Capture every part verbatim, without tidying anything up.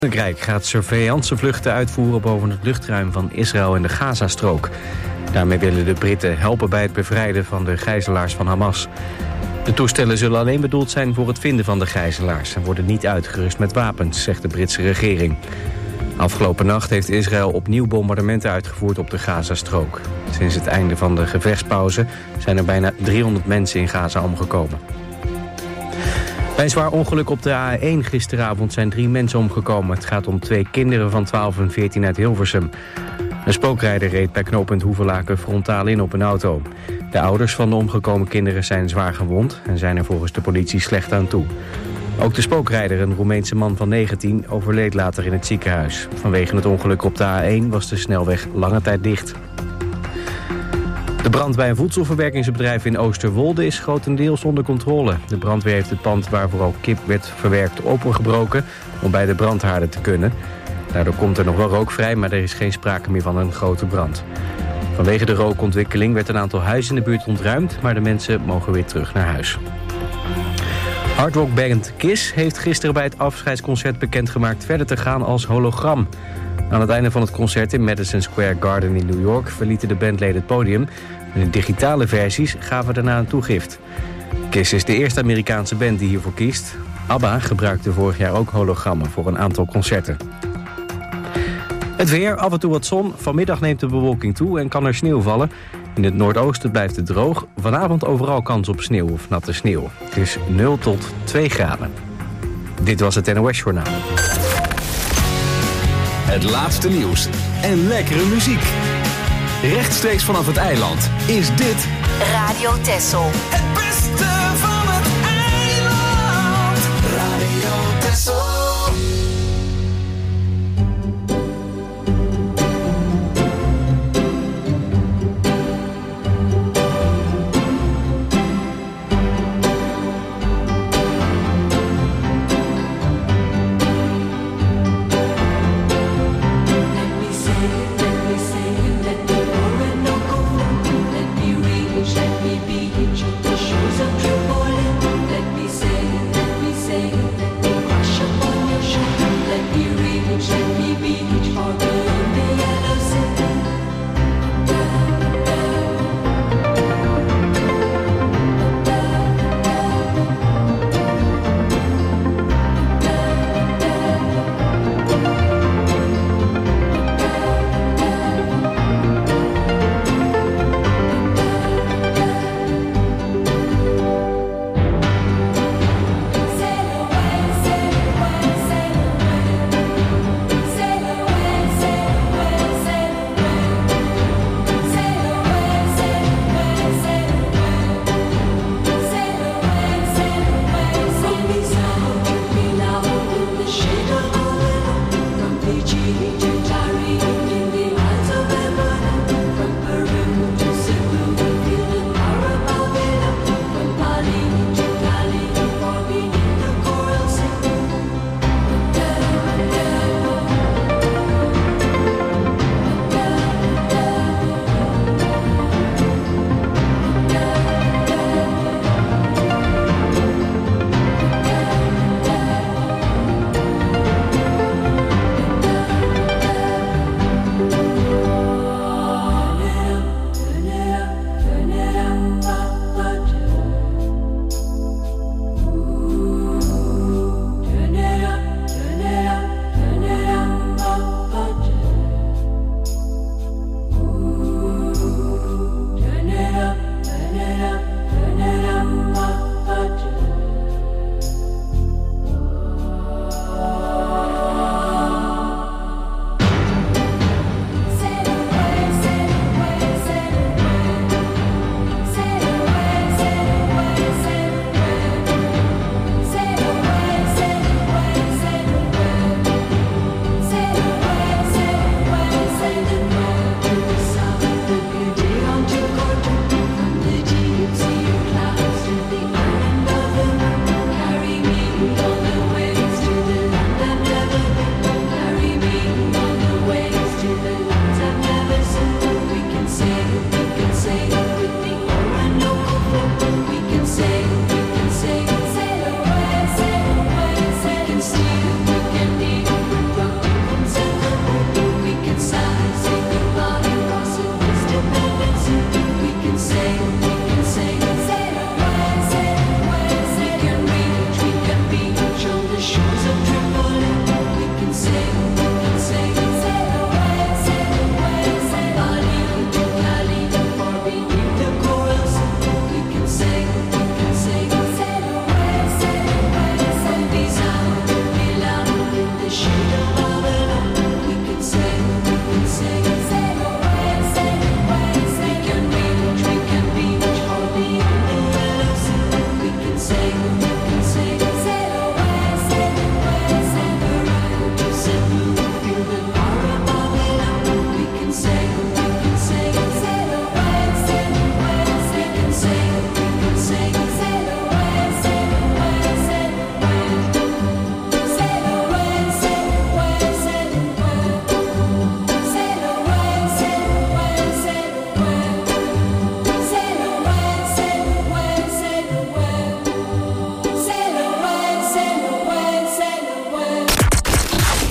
Frankrijk gaat surveillancevluchten uitvoeren boven het luchtruim van Israël en de Gazastrook. Daarmee willen de Britten helpen bij het bevrijden van de gijzelaars van Hamas. De toestellen zullen alleen bedoeld zijn voor het vinden van de gijzelaars en worden niet uitgerust met wapens, zegt de Britse regering. Afgelopen nacht heeft Israël opnieuw bombardementen uitgevoerd op de Gazastrook. Sinds het einde van de gevechtspauze zijn er bijna driehonderd mensen in Gaza omgekomen. Bij een zwaar ongeluk op de A één gisteravond zijn drie mensen omgekomen. Het gaat om twee kinderen van twaalf en veertien uit Hilversum. Een spookrijder reed bij knooppunt Hoevelaken frontaal in op een auto. De ouders van de omgekomen kinderen zijn zwaar gewond en zijn er volgens de politie slecht aan toe. Ook de spookrijder, een Roemeense man van negentien, overleed later in het ziekenhuis. Vanwege het ongeluk op de A één was de snelweg lange tijd dicht. De brand bij een voedselverwerkingsbedrijf in Oosterwolde is grotendeels onder controle. De brandweer heeft het pand waar vooral kip werd verwerkt opengebroken om bij de brandhaarden te kunnen. Daardoor komt er nog wel rook vrij, maar er is geen sprake meer van een grote brand. Vanwege de rookontwikkeling werd een aantal huizen in de buurt ontruimd, maar de mensen mogen weer terug naar huis. Hardrockband Kiss heeft gisteren bij het afscheidsconcert bekendgemaakt verder te gaan als hologram. Aan het einde van het concert in Madison Square Garden in New York verlieten de bandleden het podium. En de digitale versies gaven daarna een toegift. Kiss is de eerste Amerikaanse band die hiervoor kiest. ABBA gebruikte vorig jaar ook hologrammen voor een aantal concerten. Het weer, af en toe wat zon. Vanmiddag neemt de bewolking toe en kan er sneeuw vallen. In het noordoosten blijft het droog. Vanavond overal kans op sneeuw of natte sneeuw. Het is nul tot twee graden. Dit was het N O S-journaal. Het laatste nieuws en lekkere muziek. Rechtstreeks vanaf het eiland is dit Radio Texel. Het beste van het eiland. Radio Texel.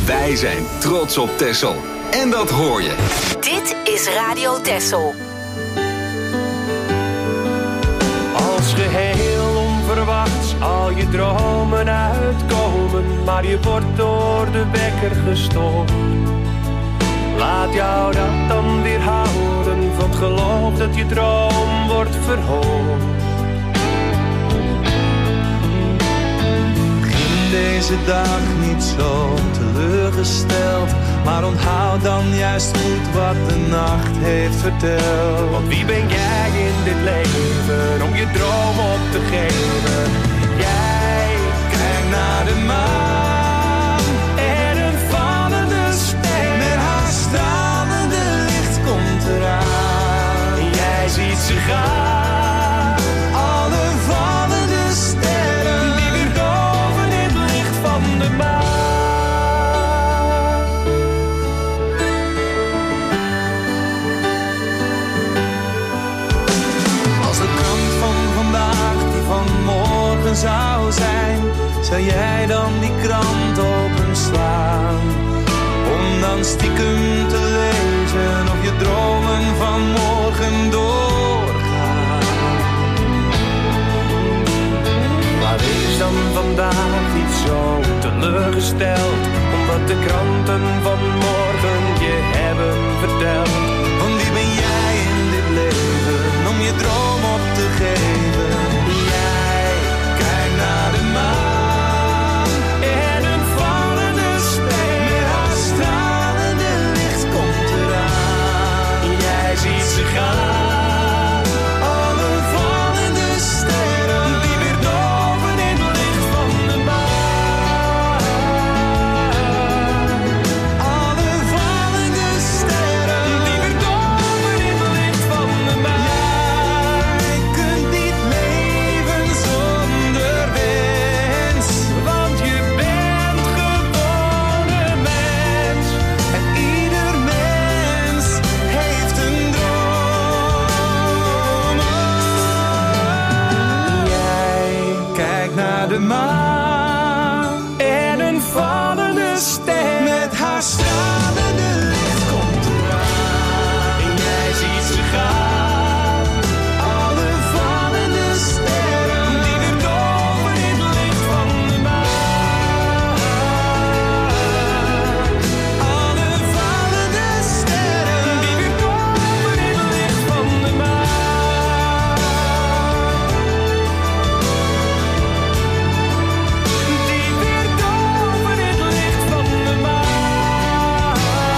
Wij zijn trots op Texel. En dat hoor je. Dit is Radio Texel. Als geheel onverwachts al je dromen uitkomen, maar je wordt door de wekker gestoord. Laat jou dat dan weer houden van het geloof dat je droom wordt verhoord. Begin deze dag niet zo teleurgesteld, maar onthoud dan juist goed wat de nacht heeft verteld. Want wie ben jij in dit leven om je droom op te geven? Jij kijkt naar de maan en een vallende ster. Met haar stralende licht komt eraan. En jij ziet ze gaan. Alle vallende sterren die weer doven in het licht van de maan. Zou zijn, zou jij dan die krant openslaan? Om dan stiekem te lezen of je dromen van morgen doorgaan. Maar wees dan vandaag niet zo teleurgesteld, omdat de kranten van morgen je hebben verteld. Want wie ben jij in dit leven om je droom op te geven? Naar de maan en een vallende ster. Met haar stralende licht komt eraan. Jij ziet ze gaan. Alle vallende sterren die weer doven in het licht van de maan. Alle vallende sterren die weer doven in het licht van de maan. Jij kunt niet leven zonder wens, want je bent gewoon een mens. en ieder mens heeft een droom. Jij kijkt naar de maan En een vallende ster. met haar stralende licht komt eraan. En jij ziet ze gaan. Alle vallende sterren Die weer doven in het licht van de maan. alle vallende sterren Die weer doven in het licht van de maan. Die weer doven in het licht van de maan.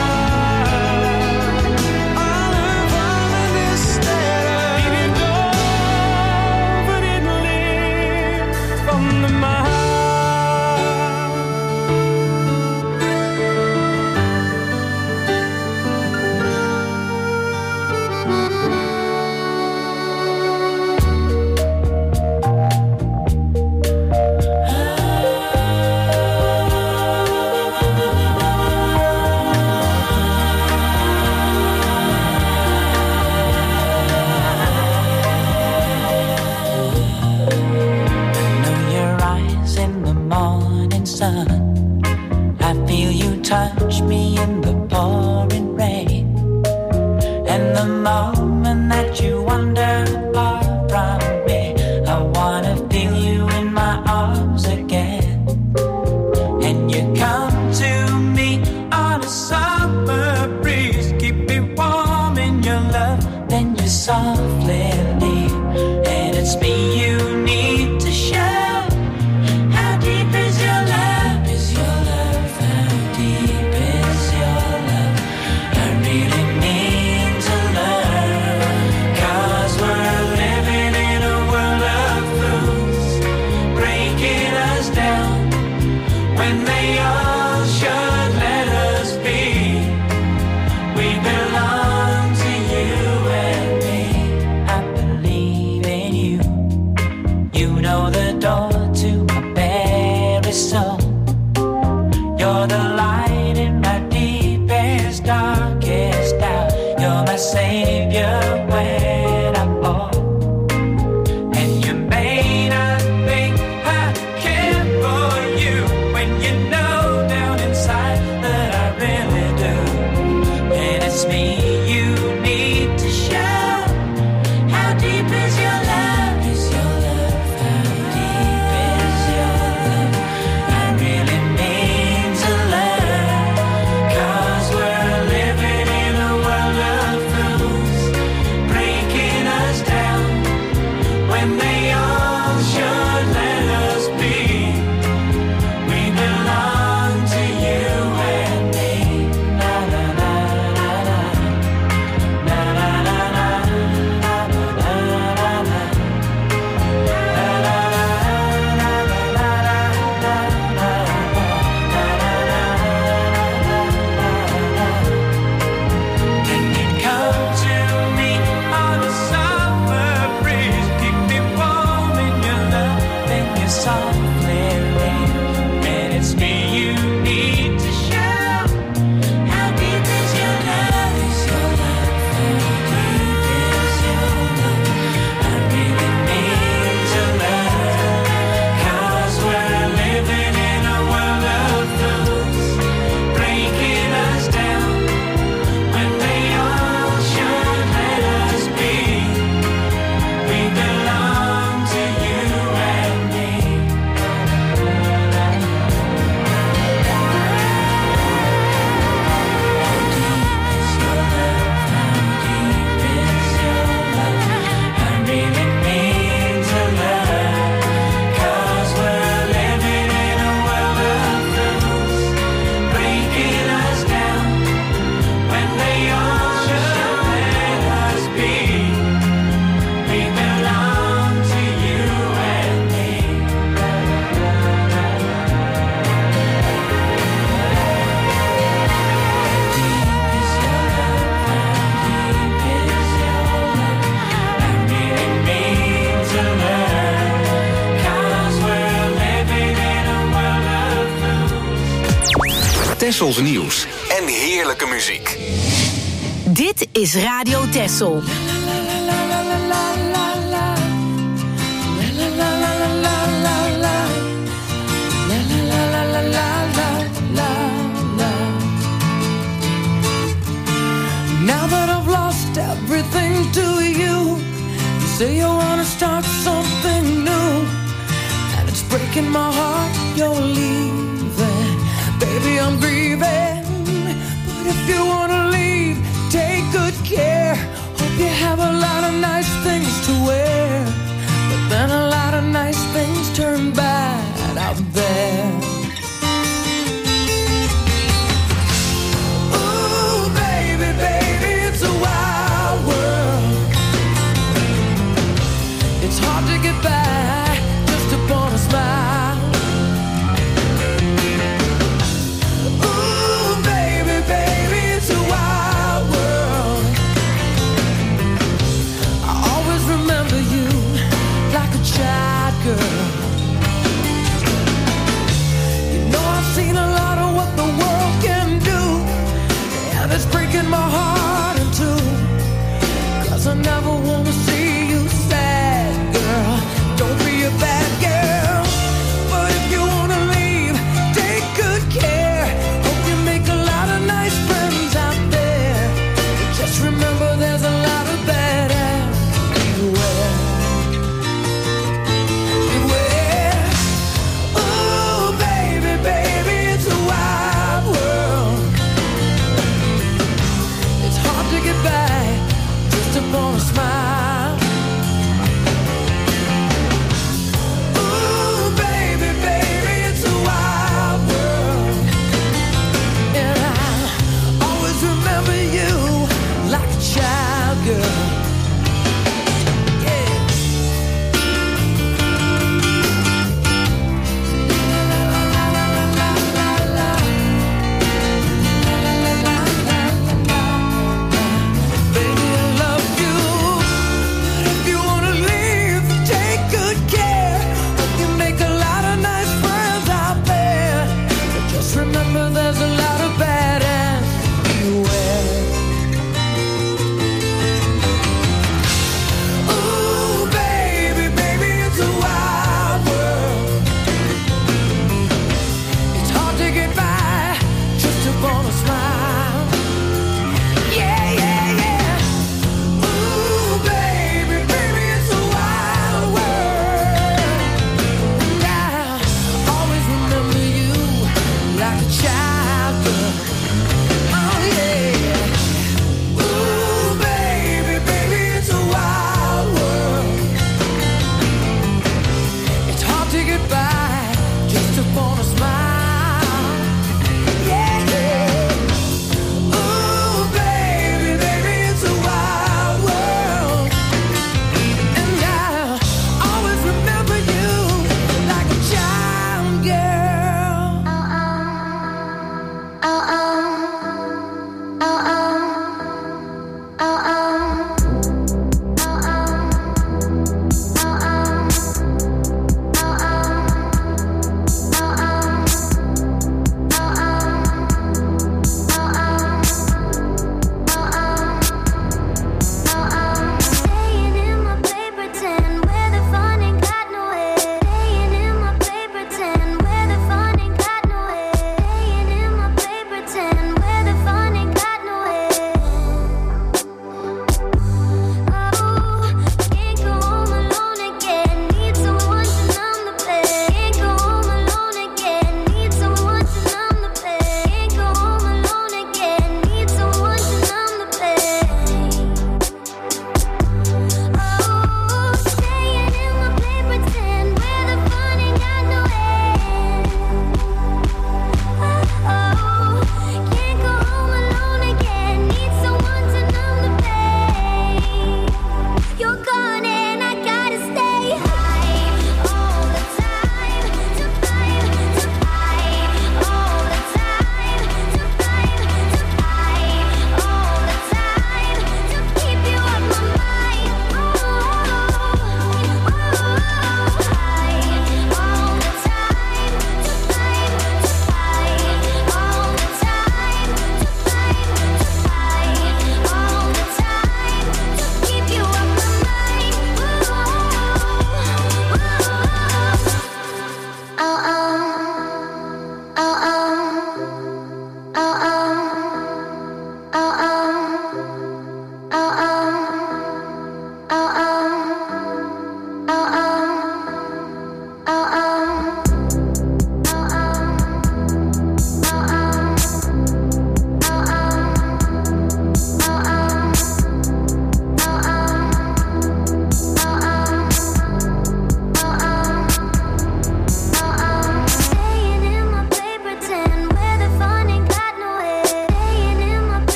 alle vallende sterren Die weer doven in het licht van de maan. Know your eyes in the morning sun. I feel you touch me in the pouring rain. And the moment that you wander far from me, I wanna feel you in my arms again. And you come to me on a summer breeze, keep me warm in your love, then you softly leave. And it's me you need to show. How deep is your love? Is your love? How deep is your love? I really need to learn. 'Cause Tessels nieuws en heerlijke muziek. Dit is Radio Tessel. Now that I've lost everything to you, you say you wanna start something new, and it's breaking my heart you're leaving. Baby, I'm grieving, but if you wanna leave, take good care. Hope you have a lot of nice things to wear, but then a lot of nice things turn bad out there. Ooh, baby, baby, it's a wild world. It's hard to get by just upon a smile. Ooh,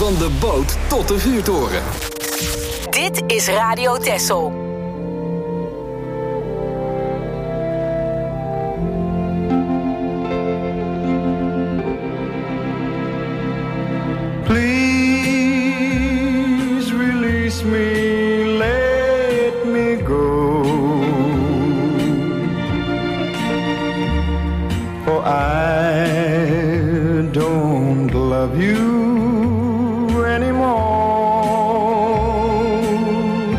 Van de boot tot de vuurtoren. Dit is Radio Texel. Please release me, let me go. For I don't love you anymore.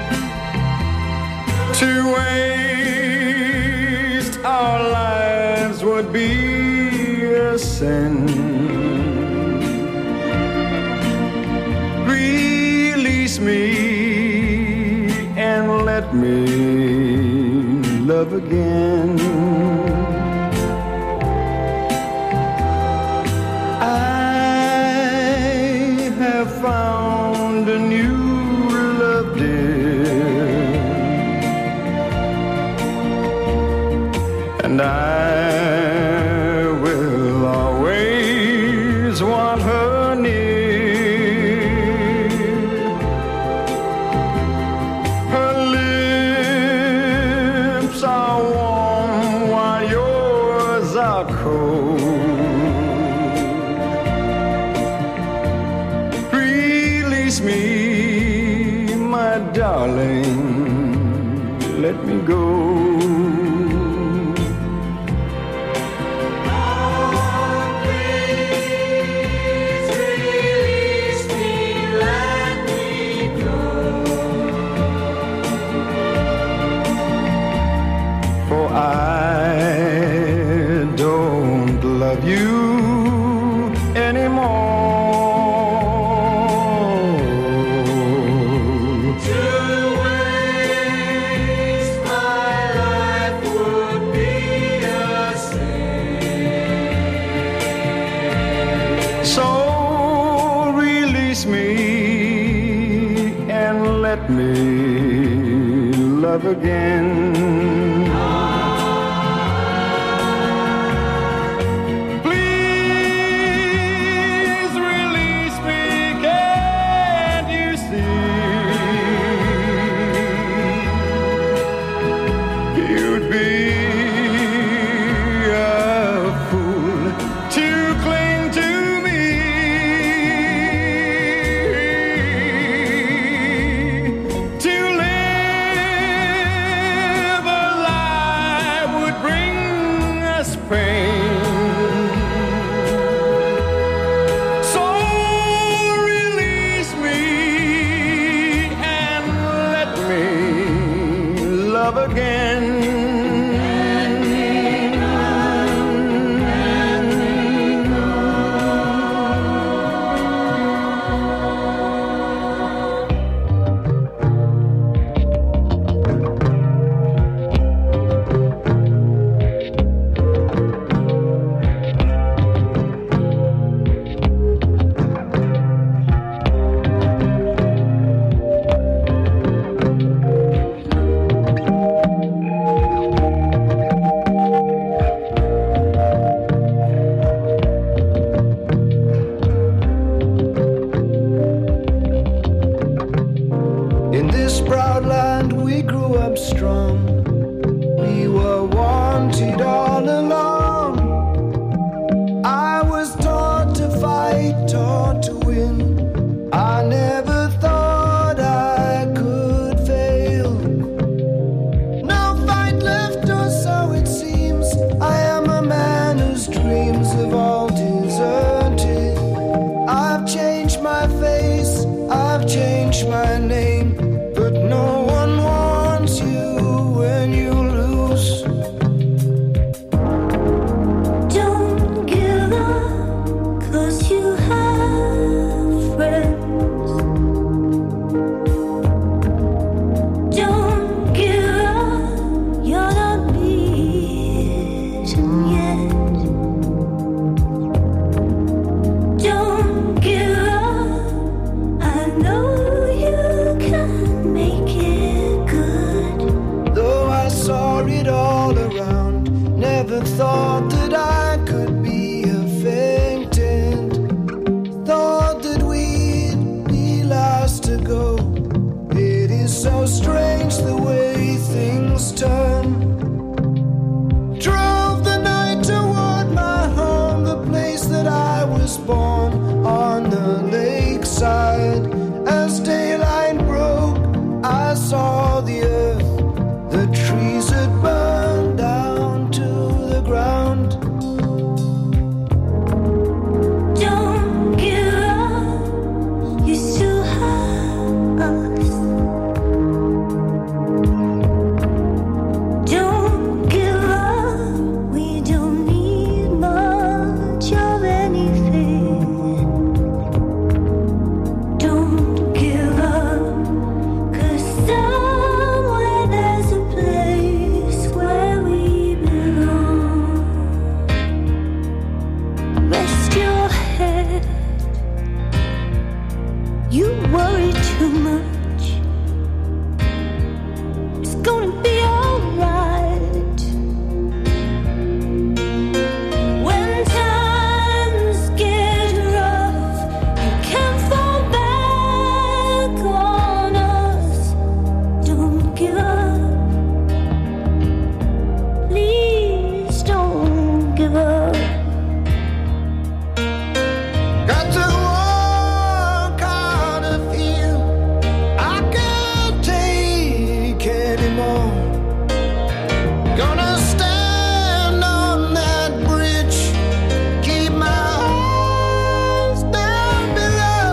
To waste our lives would be a sin. Release me and let me love again. Found a new love, dear, and I will always want her near. Her lips are warm while yours are cold. Me, my darling, let me go. Oh, please release me, let me go. For I don't love you anymore. Let me love again. Please release me, can't you see? You'd be a fool to cling to me. To live was born on the lakeside. As daylight broke, I saw the earth, the trees had burned down to the ground. Don't give up, you still have us. Don't give up, we don't need much of anything. Don't give up, 'cause somewhere there's a place where we belong. Rest your head, you worry too much. It's gonna be alright. When times get rough, you can't fall back on us. Don't give up, please don't give up. Got to walk out of here, I can't take anymore. Gonna stand on that bridge, keep my eyes down below.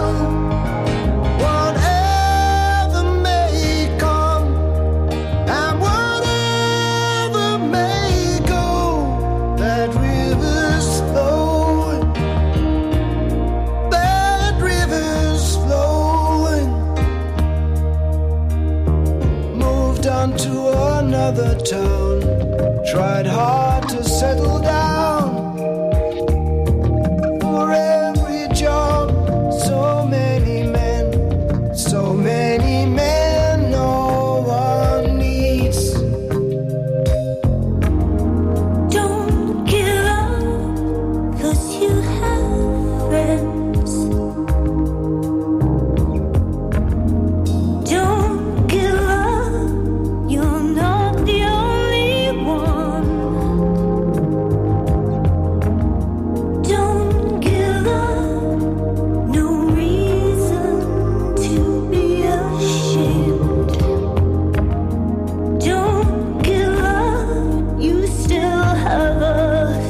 Whatever may come and whatever may go, that river's flowing, that river's flowing. Moved on to another town, tried hard to settle down. For every job, so many men, so many men no one needs. Don't give up, 'cause you have friends. Don't give up, you're not the only one. Don't give up, no reason to be ashamed. Don't give up, you still have us.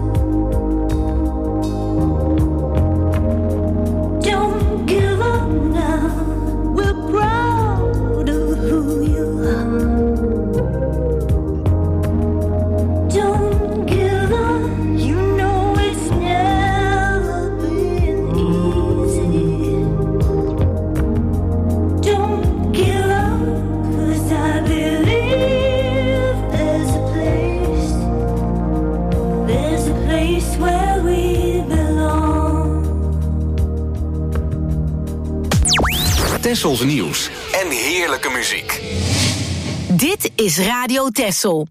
Don't give up now, we're proud of who you are. Don't give up, you know it's never been easy. Don't give up, 'cause I believe there's a place, there's a place where we belong. Tessels nieuws en heerlijke muziek. Dit is Radio Tessel.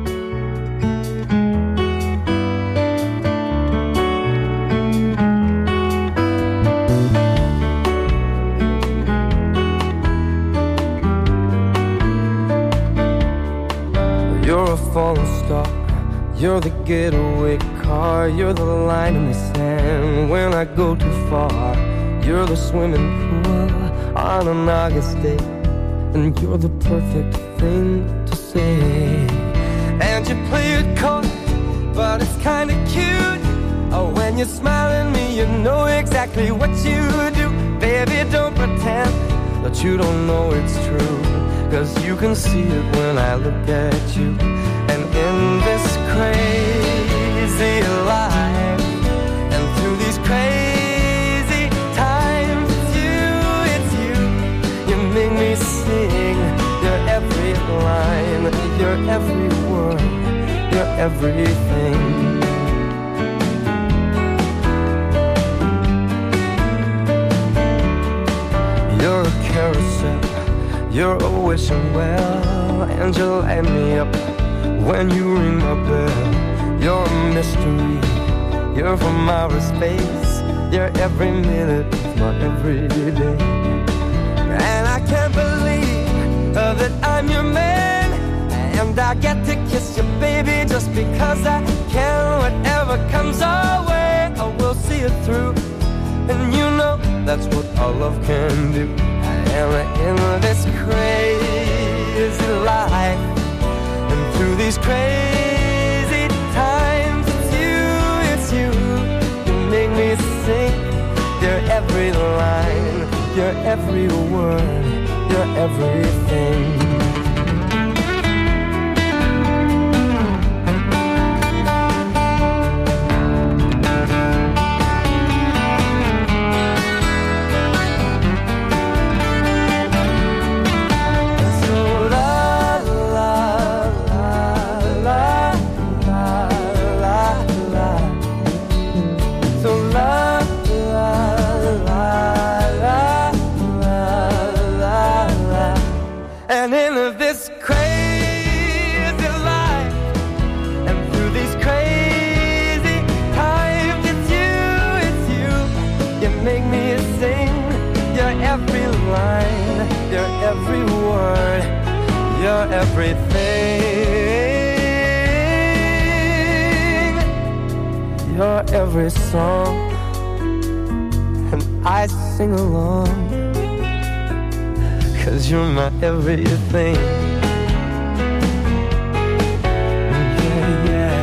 You're a falling star, you're the getaway car, you're the line in the sand when I go too far. You're the swimming pool on an August day, and you're the perfect thing to say. And you play it cold, but it's kinda cute. Oh, when you smile at me, you know exactly what you do. Baby, don't pretend that you don't know it's true, 'cause you can see it when I look at you. And in this crazy life, and through these crazy times, it's you, it's you. You make me sing your every line, your every word, your everything. You're a carousel, you're a wishing well, and you light me up when you ring my bell. You're a mystery, you're from outer space, you're every minute of my everyday. And I can't believe uh, that I'm your man, and I get to kiss you, baby, just because I can. Whatever comes our way, I will see it through. that's what all love can do. I am in this crazy life, and through these crazy times, it's you, it's you. You make me sing your every line, your every word, your everything. Every word, you're everything. You're every song, and I sing along, 'cause you're my everything. Yeah, yeah.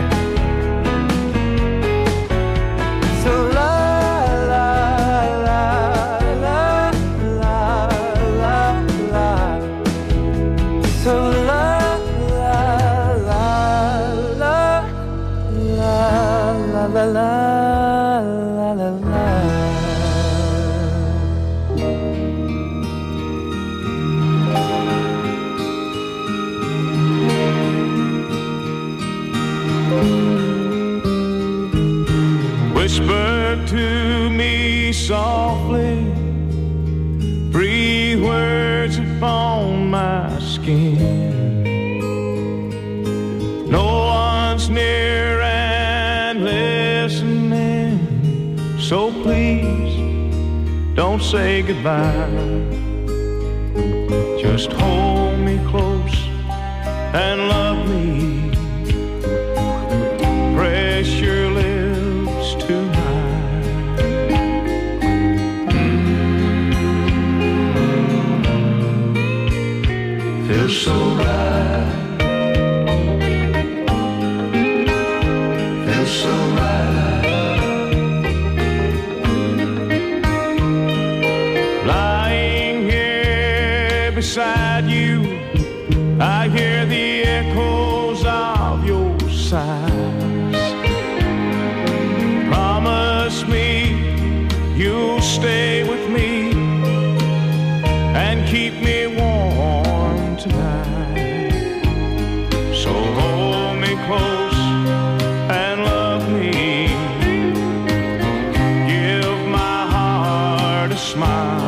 So la la la la la la la. So la la la la la la la la la la la. Whisper to me softly, breathe words upon my skin. No one's near and listening, so please don't say goodbye. Just hold me close and love me. Press your lips to mine. Feels so right. Feels so right. Lying here beside you, I hear the echoes of your sighs. Promise me you'll stay with me and keep me warm tonight. So hold me close and love me. Give my heart a smile.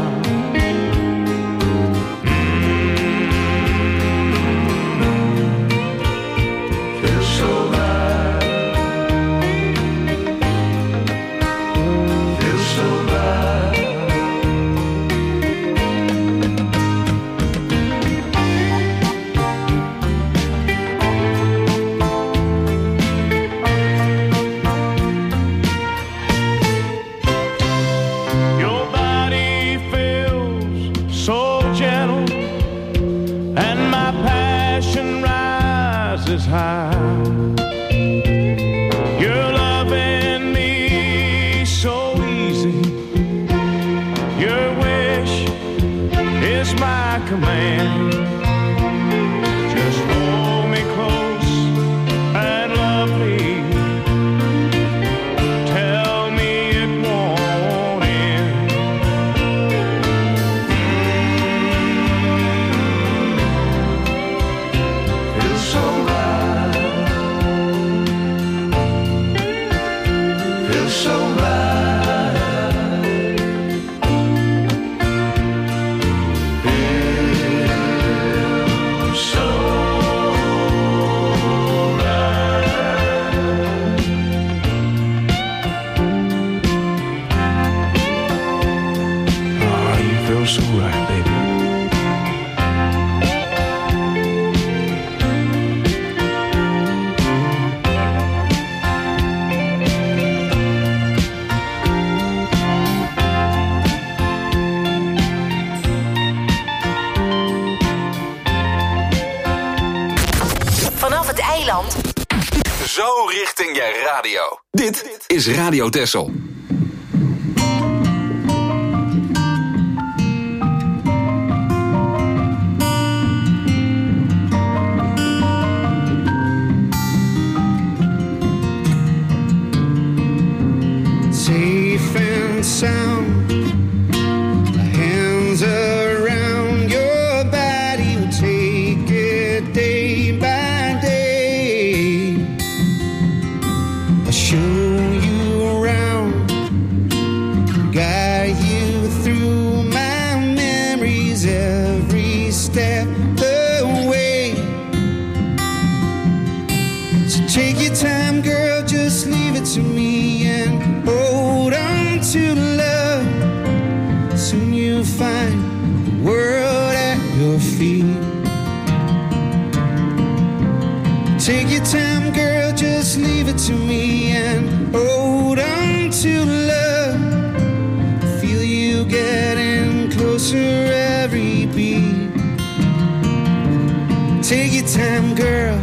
High. You're loving me so easy. Your wish is my command. Just hold me close and love me. Tell me it won't end. Feels so right. So right, feels so right. Oh, you feel so right, baby. richting je radio. Dit is Radio Texel. Safe and sound, hands around your body, we'll take it day by day. I'll show you around, guide you through my memories every step the way. So take your time, girl, just leave it to me and hold on to love. Soon you'll find the world at your feet. Take your time, girl, just leave it to me and hold on to love. Feel you getting closer every beat. Take your time, girl.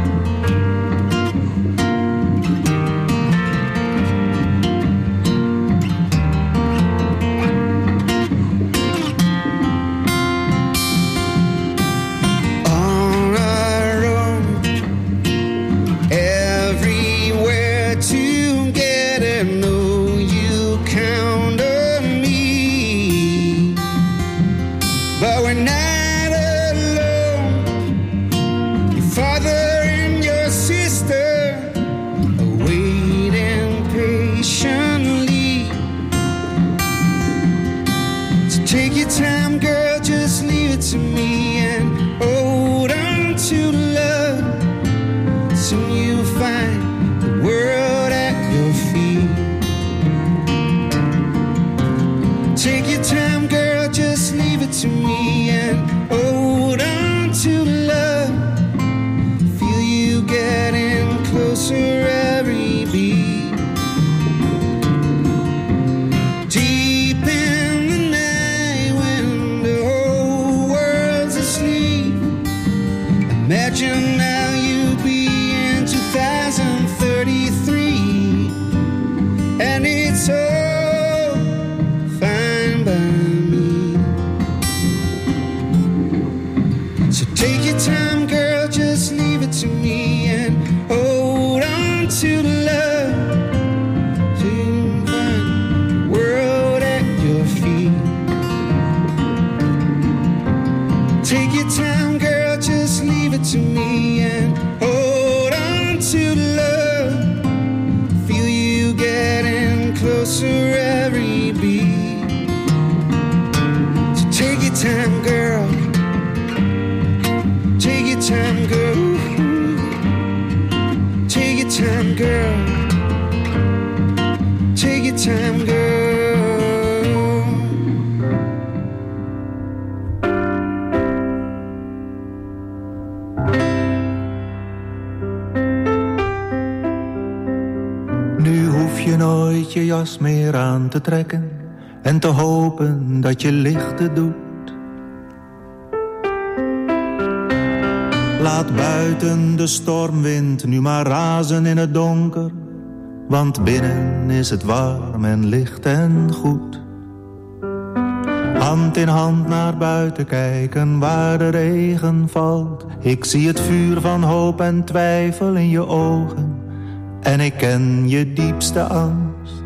To me and hold on to love. Feel you getting closer every beat. Deep in the night when the whole world's asleep, imagine now you'll be in two thousand thirty-three, and it's all fine by me. Take your time, girl, just leave it to me and hold on to love. So you can find the world at your feet. Take your time, girl, just leave it to me and hold on to love. Feel you getting closer every beat. So take your time, girl. Take your time, girl. Take your time, girl. Take your time, girl. Nu hoef je nooit je jas meer aan te trekken en te hopen dat je lichten doet. Laat buiten de stormwind nu maar razen in het donker, want binnen is het warm en licht en goed. Hand in hand naar buiten kijken waar de regen valt. Ik zie het vuur van hoop en twijfel in je ogen en ik ken je diepste angst.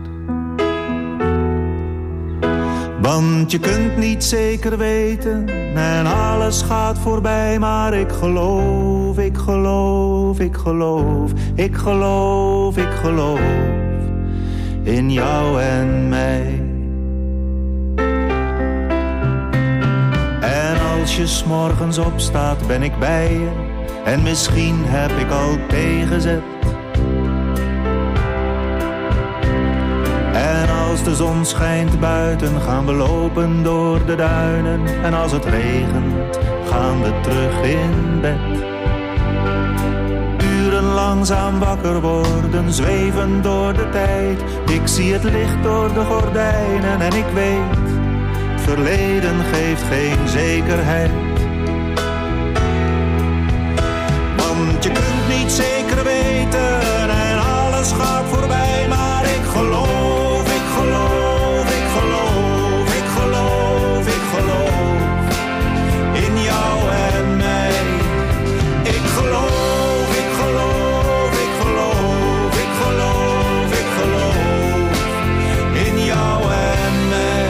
Want je kunt niet zeker weten en alles gaat voorbij, maar ik geloof, ik geloof, ik geloof, ik geloof, ik geloof in jou en mij. En als je 's morgens opstaat ben ik bij je en misschien heb ik al tegenzet. En als de zon schijnt buiten gaan we lopen door de duinen. En als het regent gaan we terug in bed. Uren langzaam wakker worden, zweven door de tijd. Ik zie het licht door de gordijnen en ik weet, het verleden geeft geen zekerheid. Want je kunt niet zeker weten en alles gaat voorbij, maar ik geloof, ik geloof, ik geloof, ik geloof, ik geloof in jou en mij. Ik geloof, ik geloof, ik geloof, ik geloof, ik geloof in jou en mij.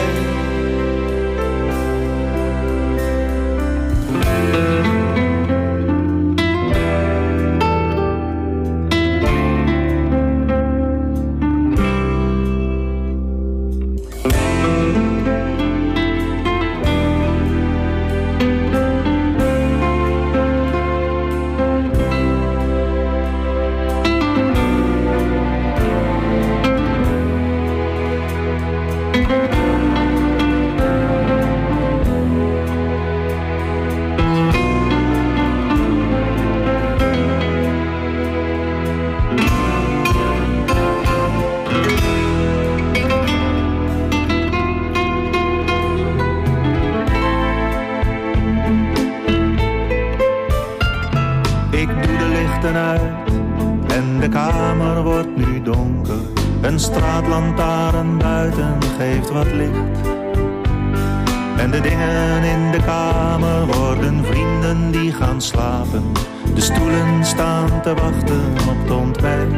En de kamer wordt nu donker. Een straatlantaarn buiten geeft wat licht. En de dingen in de kamer worden vrienden die gaan slapen. De stoelen staan te wachten op het ontbijt.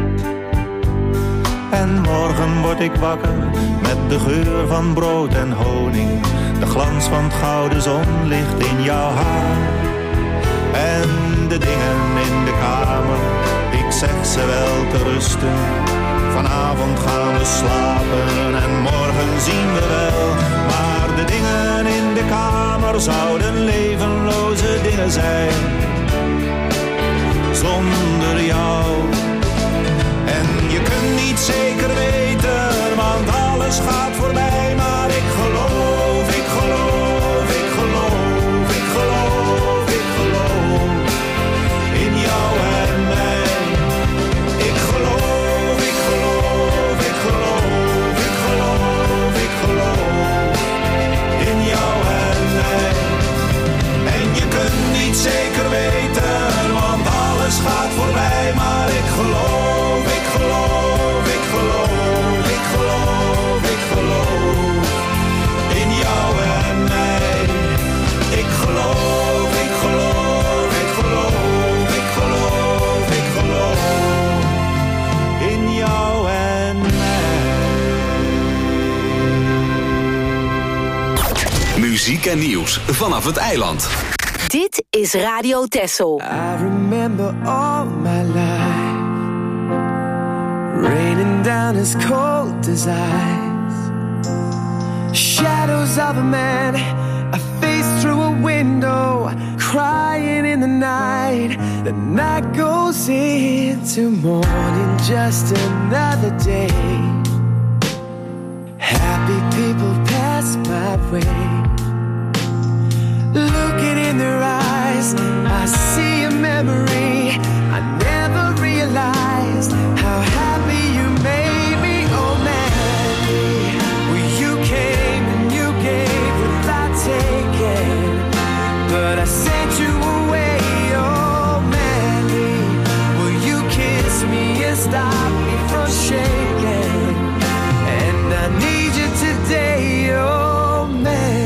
En morgen word ik wakker met de geur van brood en honing. De glans van het gouden zonlicht in jouw haar. En de dingen in de kamer, ik zeg ze wel te rusten. Vanavond gaan we slapen en morgen zien we wel. Maar de dingen in de kamer zouden levenloze dingen zijn zonder jou. En je kunt niet zeker weten, want alles gaat voorbij. Maar ik geloof, ik geloof, ik geloof, ik geloof, ik geloof in jou en mij. Ik geloof, ik geloof, ik geloof, ik geloof, ik geloof in jou en mij. En je kunt niet zeker weten, want alles gaat voorbij. Maar ik geloof, ik geloof, ik geloof, ik geloof, ik geloof in jou en mij. Ik geloof, ik geloof, ik geloof, ik geloof, ik geloof in jou en mij. Muziek en nieuws vanaf het eiland. Dit is Radio Texel. I remember all my life raining down as cold as ice. Shadows of a man, a face through a window, crying in the night. The night goes into morning, just another day. Happy people pass my way. Looking in their eyes, I see a memory. I never realized how happy you made me. Oh Mandy, well you came and you gave without taking, but I sent you away. Oh Mandy, will you kiss me and stop me from shaking? And I need you today. Oh Mandy.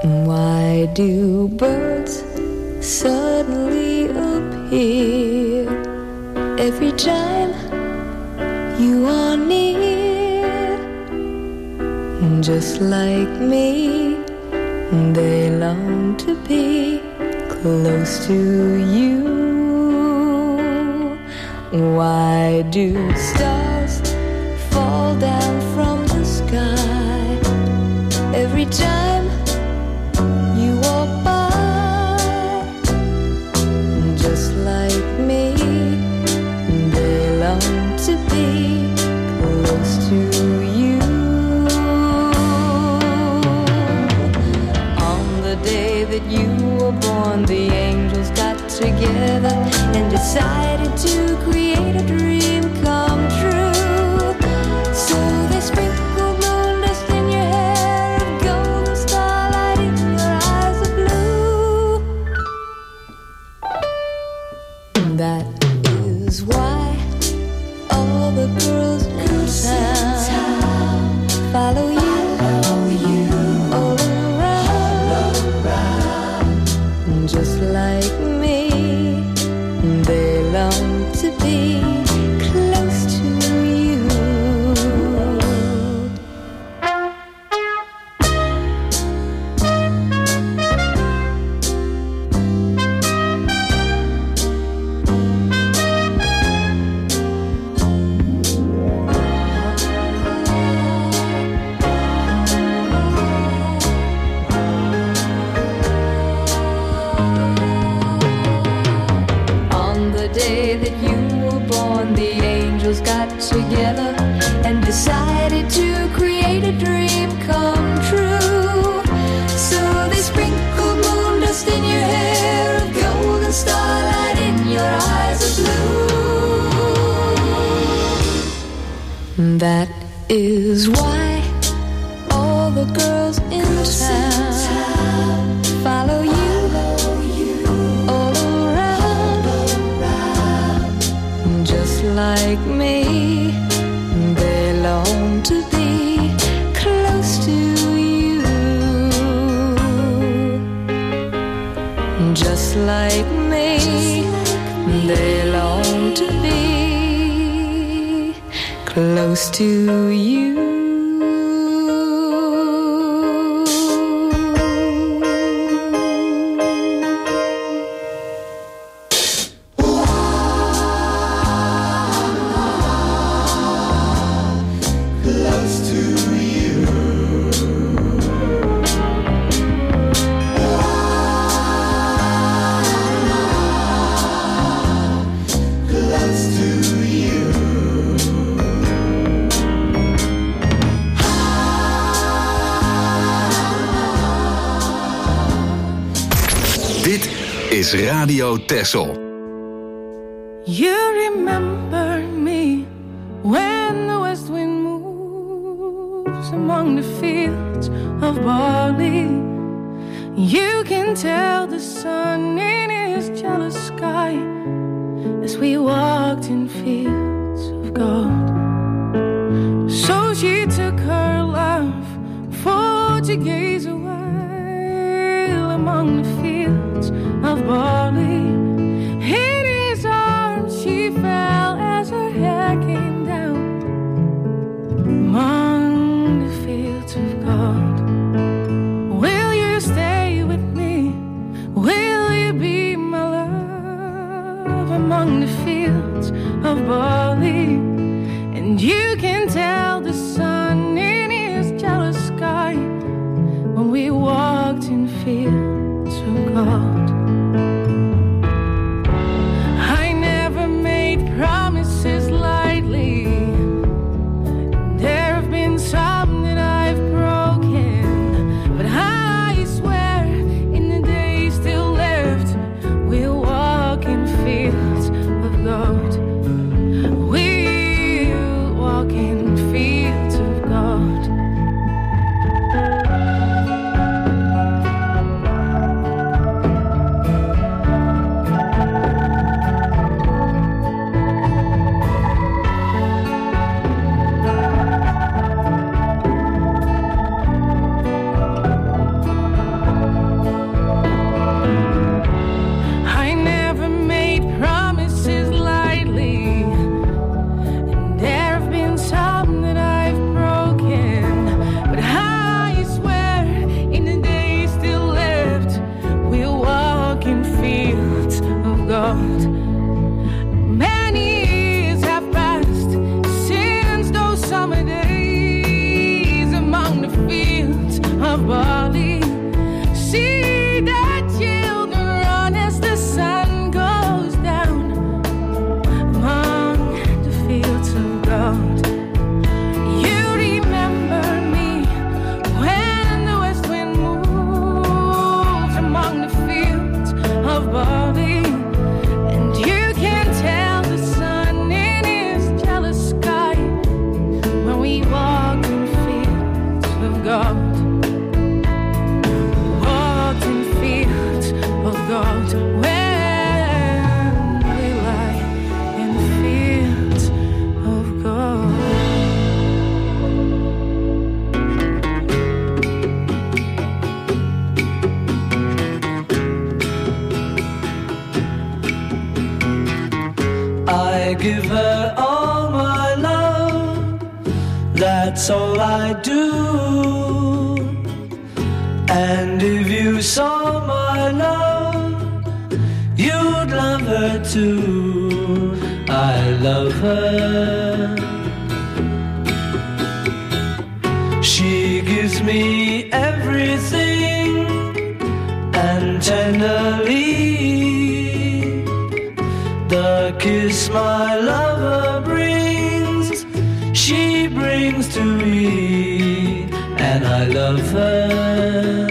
Why do birds suddenly appear every time you are near? Just like me, they long to be close to you. Why do stars fall down from the sky every time you walk by? Just like me, they long to be close to you. On the day that you were born, the angels got together and decided to create a dream come true. So they sprinkled moon dust in your hair and golden starlight in your eyes of blue. That is why all the girls in town follow you. Just like me, they long to be close to you. Together and decided to create a dream come true. So they sprinkled moon dust in your hair, of golden starlight in your eyes of blue. That is why all the girls in town follow you all around. Just like me, they long to be close to you. Just like me, they long to be close to you. Is Radio Texel. You remember me when the west wind moves among the fields of barley. You can tell the sun in his jealous sky as we walked in fields of gold. So she took her love for to gaze a while among the fields of barley. In his arms she fell as her hair came down among the fields of gold. Will you stay with me? Will you be my love among the fields of barley? And you can tell the sun in his jealous sky when we walked in fields of gold. Promises lightly. There have been some that I've broken, but I swear in the days still left we'll walk in fields of gold. We'll walk in fields of gold. Bali. See the children run as the sun goes down among the fields of gold. You remember me when the west wind moves among the fields of Bali. And you can tell the sun in his jealous sky when we walk in fields of gold. Walked in fields of gold when we lie in fields of gold. I give her all my love, that's all I do. And if you saw my love, you'd love her too. I love her. She gives me everything, and tenderly the kiss my lover brings, she brings to me, and I love her.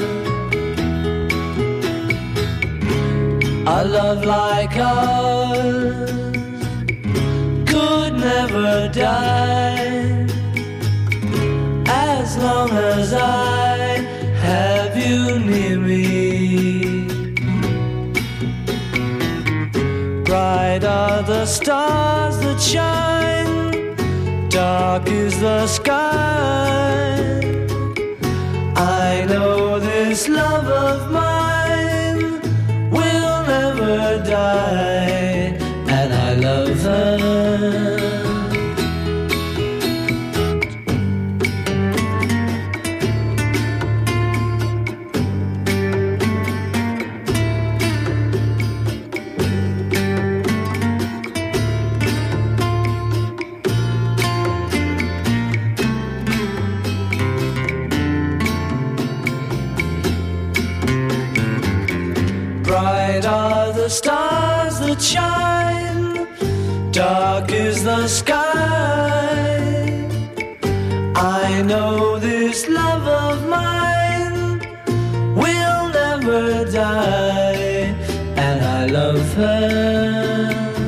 A love like ours could never die, as long as I have you near me. Bright are the stars that shine, dark is the sky. I know this love of mine will never die, and I love her. Bright are the stars that shine, dark is the sky. I know this love of mine will never die, and I love her.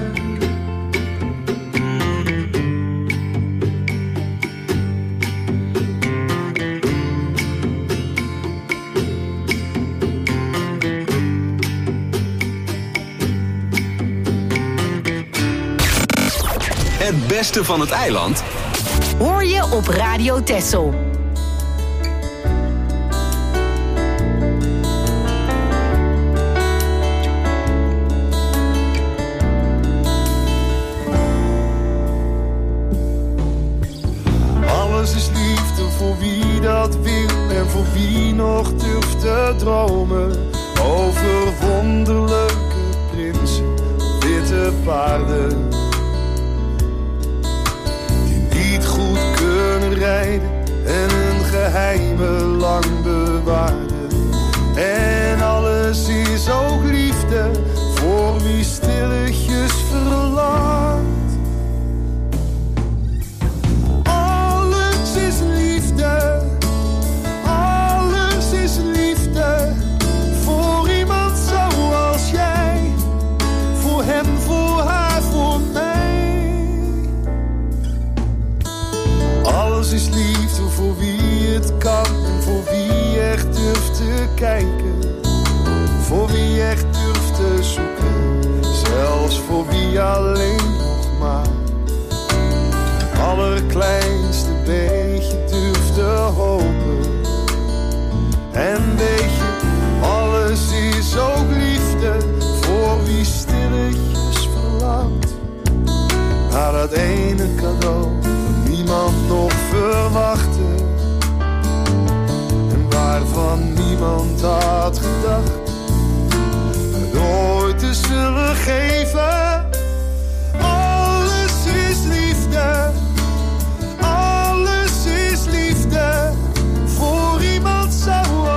Het beste van het eiland hoor je op Radio Texel. Alles is liefde voor wie dat wil en voor wie nog durft te dromen. Over wonderlijke prinsen, witte paarden niet goed kunnen rijden en hun geheimen lang bewaren. En alles is ook liefde voor wie stilletjes verlangt. Alles is liefde, alles is liefde voor iemand zoals jij, voor hem, voor haar, voor mij. Alles is liefde voor wie het kan en voor wie echt durft te kijken. Voor wie echt durft te zoeken, zelfs voor wie alleen nog maar allerkleinste beetje durft te hopen. En weet je, alles is ook liefde voor wie stilletjes verlangt naar dat ene cadeau niemand nog verwachtte en waarvan niemand had gedacht het ooit te zullen geven. Alles is liefde, alles is liefde voor iemand zoals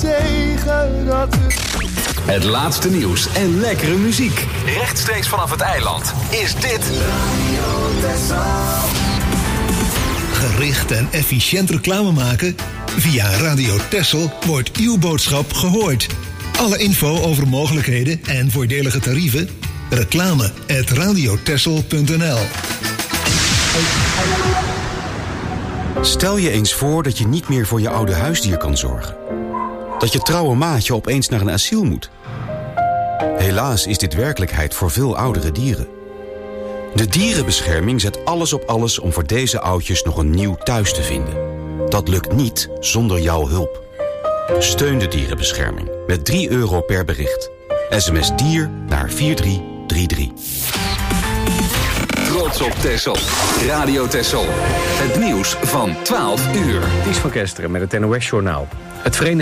tegen dat we... Het laatste nieuws en lekkere muziek. Rechtstreeks vanaf het eiland is dit Radio Texel. Gericht en efficiënt reclame maken? Via Radio Texel wordt uw boodschap gehoord. Alle info over mogelijkheden en voordelige tarieven? Reclame at radiotexel punt n l. Stel je eens voor dat je niet meer voor je oude huisdier kan zorgen. Dat je trouwe maatje opeens naar een asiel moet. Helaas is dit werkelijkheid voor veel oudere dieren. De dierenbescherming zet alles op alles om voor deze oudjes nog een nieuw thuis te vinden. Dat lukt niet zonder jouw hulp. Steun de dierenbescherming met drie euro per bericht. S M S dier naar vier drie drie drie. Trots op Texel. Radio Texel. Het nieuws van twaalf uur. Ties van Kesteren met het N O S-journaal. Het Verenigd